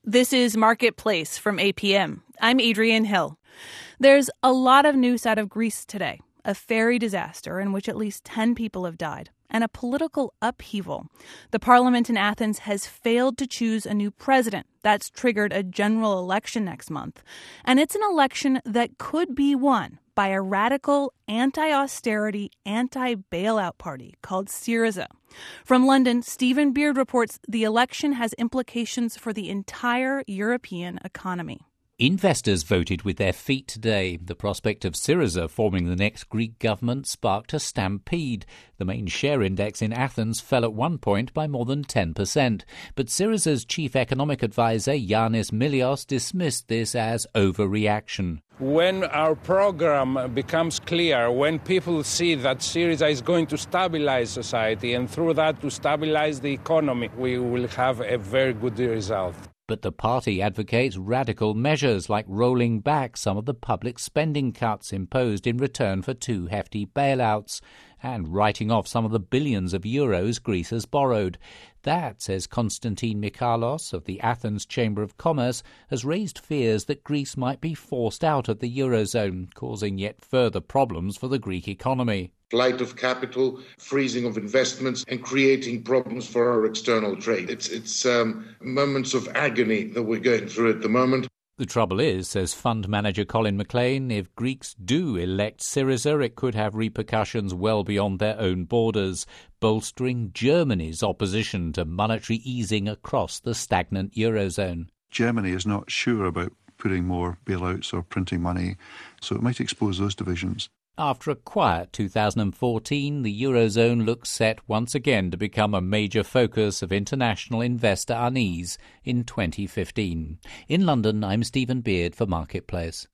This is Marketplace from APM. I'm Adrienne Hill. There's a lot of news out of Greece today. A ferry disaster in which at least 10 people have died, and a political upheaval. The parliament in Athens has failed to choose a new president. That's triggered a general election next month. And it's an election that could be won by a radical, anti-austerity, anti-bailout party called Syriza. From London, Stephen Beard reports the election has implications for the entire European economy. Investors voted with their feet today. The prospect of Syriza forming the next Greek government sparked a stampede. The main share index in Athens fell at one point by more than 10%. But Syriza's chief economic advisor, Yannis Milios, dismissed this as overreaction. When our program becomes clear, when people see that Syriza is going to stabilize society and through that to stabilize the economy, we will have a very good result. But the party advocates radical measures like rolling back some of the public spending cuts imposed in return for two hefty bailouts and writing off some of the billions of euros Greece has borrowed. That, says Konstantin Michalos of the Athens Chamber of Commerce, has raised fears that Greece might be forced out of the Eurozone, causing yet further problems for the Greek economy. Flight of capital, freezing of investments, and creating problems for our external trade. It's moments of agony that we're going through at the moment. The trouble is, says fund manager Colin McLean, if Greeks do elect Syriza, it could have repercussions well beyond their own borders, bolstering Germany's opposition to monetary easing across the stagnant Eurozone. Germany is not sure about putting more bailouts or printing money, so it might expose those divisions. After a quiet 2014, the Eurozone looks set once again to become a major focus of international investor unease in 2015. In London, I'm Stephen Beard for Marketplace.